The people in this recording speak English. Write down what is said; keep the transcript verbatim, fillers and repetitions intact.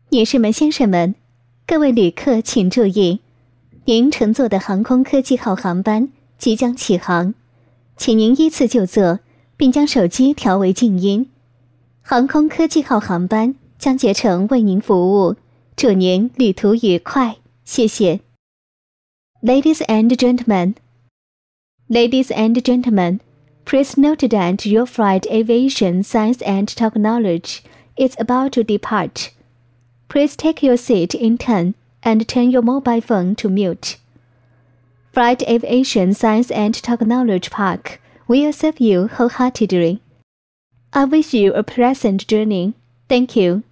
女士们、先生们，各位旅客请注意，您乘坐的航空科技号航班即将起航，请您依次就座，并将手机调为静音。航空科技号航班将竭诚为您服务，祝您旅途愉快，谢谢。Ladies and gentlemen, Ladies and gentlemen, please note that your flight aviation science and technology is about to depart. Please take your seat in turn and turn your mobile phone to mute. Flight Aviation Science and Technology Park will serve you wholeheartedly. I wish you a pleasant journey. Thank you.